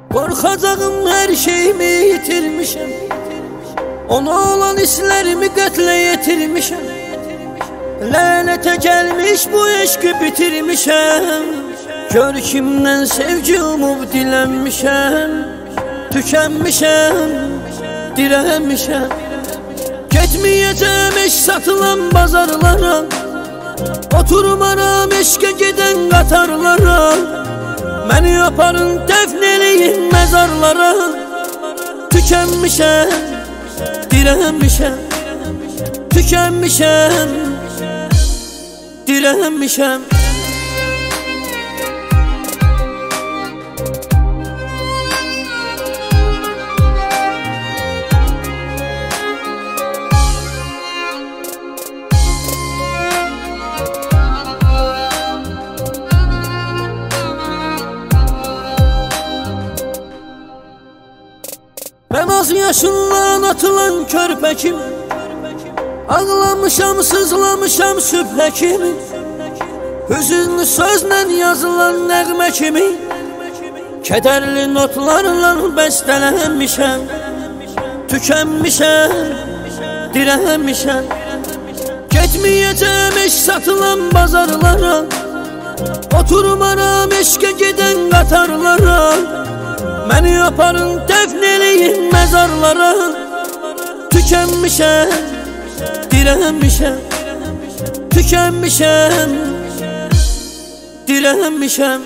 Korkacağım her şeyimi yitirmişim. Ona olan hislerimi qətlə yetirmişim. Lənətə gəlmiş bu eşqi bitirmişəm. Gör kimdən sevgi umub dilənmişəm. Tükənmişəm, dirənmişəm. Getməyəcəm eşq satılan bazarlara. Oturmaram eşqə gedən qatarlara. Məni aparın dəfn eləyin məzarlara. Tükənmişəm, dirənmişəm. Tükənmişəm, dirənmişəm. Mən az yaşından atılan körpə kimi, ağlamışam, sızlamışam sübhə kimi. Hüzünlü sözlə yazılan nəğmə kimi, kədərli notlarla bəstələnmişəm. Tükənmişəm, dirənmişəm. Getməyəcəm eşq satılan bazarlara. Oturmaram eşqə gedən qatarlara. Məni aparın dəfn eləyin məzarlara. Tükənmişəm, dirənmişəm. Tükənmişəm, dirənmişəm.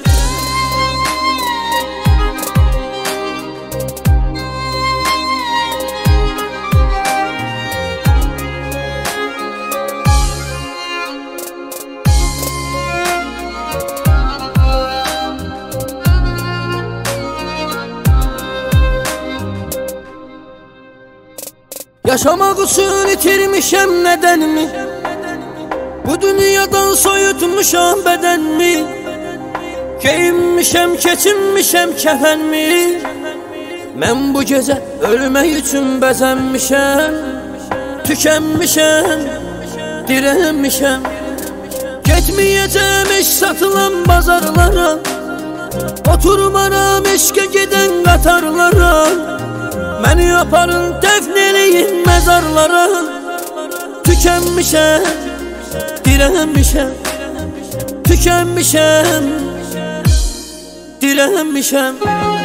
Yaşamaq üçün itirmişəm nədənmi? Bu dünyadan soyutmuşam bədənmi? Geyinmişəm, keçinmişəm kəfənmi? Mən bu gecə ölmək üçün bəzənmişəm. Tükənmişəm, dirənmişəm. Getməyəcəm eşq satılan bazarlara. Oturmaram eşqə gedən qatarlara. Məni aparın dəfn eləyin məzarlara. Tükənmişəm, dirənmişəm. Tükənmişəm, dirənmişəm.